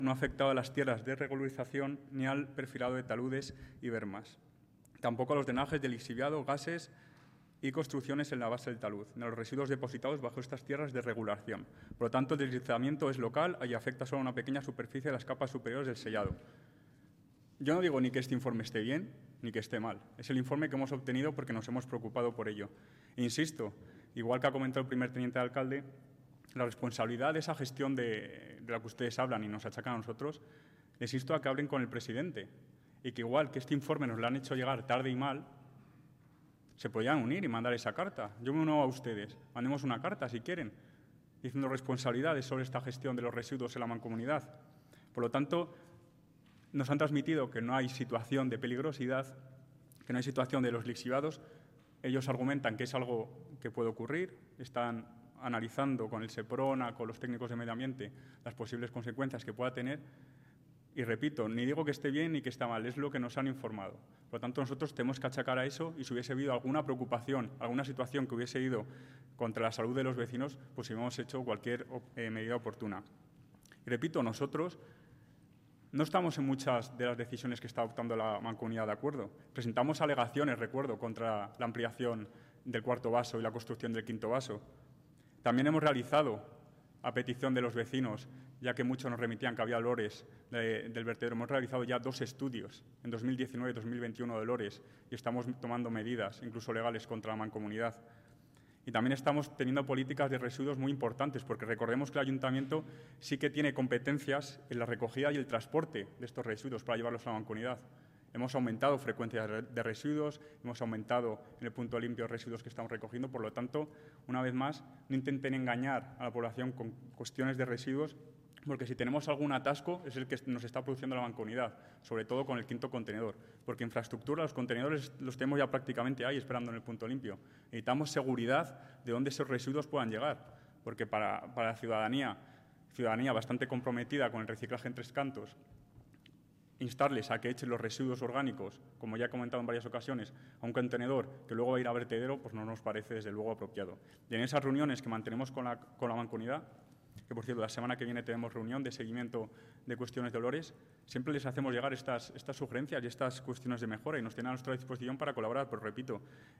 no ha afectado a las tierras de regularización ni al perfilado de taludes y bermas. Tampoco a los drenajes de lixiviado, gases y construcciones en la base del talud, ni a los residuos depositados bajo estas tierras de regulación. Por lo tanto, el deslizamiento es local y afecta solo a una pequeña superficie de las capas superiores del sellado. Yo no digo ni que este informe esté bien ni que esté mal. Es el informe que hemos obtenido porque nos hemos preocupado por ello. E insisto, igual que ha comentado el primer teniente de alcalde, la responsabilidad de esa gestión de la que ustedes hablan y nos achacan a nosotros, les insto a que hablen con el presidente y que igual que este informe nos lo han hecho llegar tarde y mal, se podían unir y mandar esa carta. Yo me uno a ustedes. Mandemos una carta, si quieren, diciendo responsabilidades sobre esta gestión de los residuos en la mancomunidad. Por lo tanto, nos han transmitido que no hay situación de peligrosidad, que no hay situación de los lixiviados. Ellos argumentan que es algo que puede ocurrir. Están analizando con el SEPRONA, con los técnicos de medio ambiente, las posibles consecuencias que pueda tener. Y repito, ni digo que esté bien ni que está mal, es lo que nos han informado. Por lo tanto, nosotros tenemos que achacar a eso y si hubiese habido alguna preocupación, alguna situación que hubiese ido contra la salud de los vecinos, pues hemos hecho cualquier medida oportuna. Y repito, nosotros no estamos en muchas de las decisiones que está adoptando la Mancomunidad de acuerdo. Presentamos alegaciones, recuerdo, contra la ampliación del cuarto vaso y la construcción del quinto vaso. También hemos realizado, a petición de los vecinos, ya que muchos nos remitían que había olores del vertedero, hemos realizado ya 2 estudios en 2019 y 2021 de olores y estamos tomando medidas, incluso legales, contra la mancomunidad. Y también estamos teniendo políticas de residuos muy importantes, porque recordemos que el Ayuntamiento sí que tiene competencias en la recogida y el transporte de estos residuos para llevarlos a la mancomunidad. Hemos aumentado frecuencia de residuos, hemos aumentado en el punto limpio residuos que estamos recogiendo. Por lo tanto, una vez más, no intenten engañar a la población con cuestiones de residuos, porque si tenemos algún atasco es el que nos está produciendo la mancomunidad, sobre todo con el quinto contenedor. Porque infraestructura, los contenedores los tenemos ya prácticamente ahí esperando en el punto limpio. Necesitamos seguridad de dónde esos residuos puedan llegar, porque para la ciudadanía bastante comprometida con el reciclaje en Tres Cantos, instarles a que echen los residuos orgánicos, como ya he comentado en varias ocasiones, a un contenedor que luego va a ir a vertedero, pues no nos parece desde luego apropiado. Y en esas reuniones que mantenemos con la mancomunidad, que por cierto la semana que viene tenemos reunión de seguimiento de cuestiones de olores, siempre les hacemos llegar estas sugerencias y estas cuestiones de mejora y nos tienen a nuestra disposición para colaborar. Pero repito,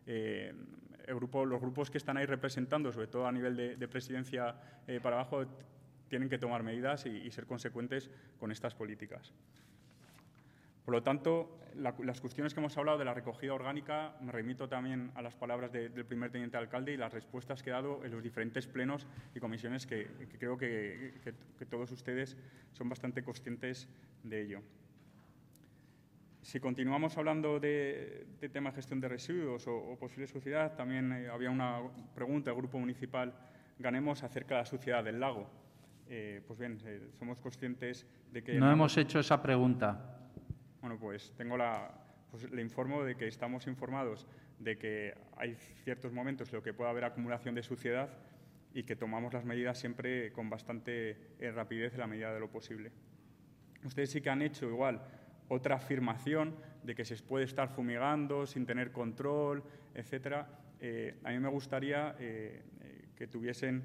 los grupos que están ahí representando, sobre todo a nivel de presidencia para abajo, tienen que tomar medidas y ser consecuentes con estas políticas. Por lo tanto, las cuestiones que hemos hablado de la recogida orgánica, me remito también a las palabras del primer teniente alcalde y las respuestas que he dado en los diferentes plenos y comisiones que creo que todos ustedes son bastante conscientes de ello. Si continuamos hablando de tema de gestión de residuos o posible suciedad, también había una pregunta del Grupo Municipal Ganemos acerca de la suciedad del lago. Pues bien, somos conscientes de que... No hemos hecho esa pregunta. Bueno, pues le informo de que estamos informados de que hay ciertos momentos en los que puede haber acumulación de suciedad y que tomamos las medidas siempre con bastante rapidez en la medida de lo posible. Ustedes sí que han hecho igual otra afirmación de que se puede estar fumigando sin tener control, etcétera. A mí me gustaría que tuviesen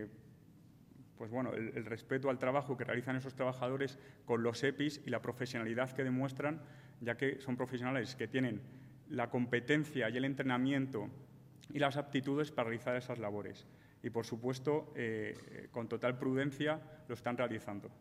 pues bueno, el respeto al trabajo que realizan esos trabajadores con los EPIs y la profesionalidad que demuestran, ya que son profesionales que tienen la competencia y el entrenamiento y las aptitudes para realizar esas labores. Y, por supuesto, con total prudencia lo están realizando.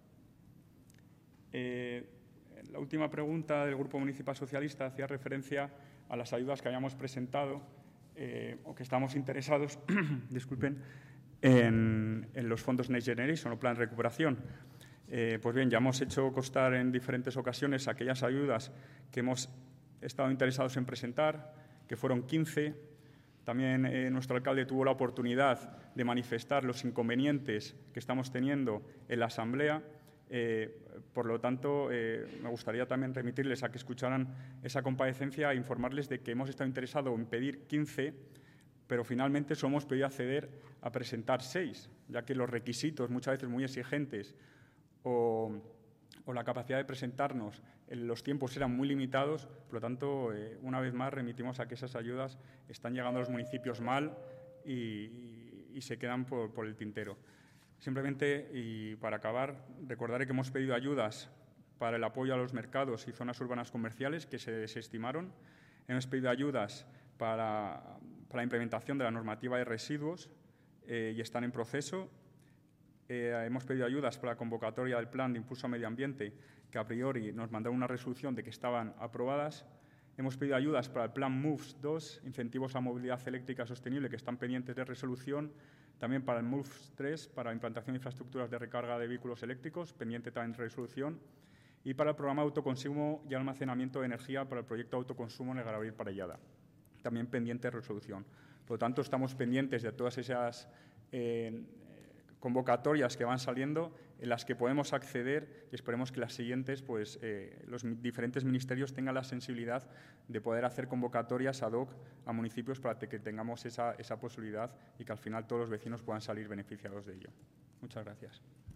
La última pregunta del Grupo Municipal Socialista hacía referencia a las ayudas que habíamos presentado o que estamos interesados, disculpen, en los fondos Next Generation o Plan de Recuperación. Pues bien, ya hemos hecho constar en diferentes ocasiones aquellas ayudas que hemos estado interesados en presentar, que fueron 15. También nuestro alcalde tuvo la oportunidad de manifestar los inconvenientes que estamos teniendo en la Asamblea. Por lo tanto, me gustaría también remitirles a que escucharan esa comparecencia e informarles de que hemos estado interesados en pedir 15, pero finalmente solo hemos pedido acceder a presentar 6, ya que los requisitos, muchas veces muy exigentes, o la capacidad de presentarnos, los tiempos eran muy limitados. Por lo tanto, una vez más, remitimos a que esas ayudas están llegando a los municipios mal y se quedan por el tintero. Simplemente, y para acabar, recordaré que hemos pedido ayudas para el apoyo a los mercados y zonas urbanas comerciales que se desestimaron. Hemos pedido ayudas para la implementación de la normativa de residuos y están en proceso. Hemos pedido ayudas para la convocatoria del Plan de Impulso al Medio Ambiente, que a priori nos mandaron una resolución de que estaban aprobadas. Hemos pedido ayudas para el Plan MOVES 2, Incentivos a Movilidad Eléctrica Sostenible, que están pendientes de resolución. También para el MOVES 3, para la implantación de infraestructuras de recarga de vehículos eléctricos, pendiente también de resolución. Y para el programa de autoconsumo y almacenamiento de energía para el proyecto de autoconsumo en el Gabriel Parellada, también pendiente de resolución. Por lo tanto, estamos pendientes de todas esas convocatorias que van saliendo, en las que podemos acceder, y esperemos que las siguientes, pues, los diferentes ministerios tengan la sensibilidad de poder hacer convocatorias ad hoc a municipios para que tengamos esa posibilidad y que al final todos los vecinos puedan salir beneficiados de ello. Muchas gracias.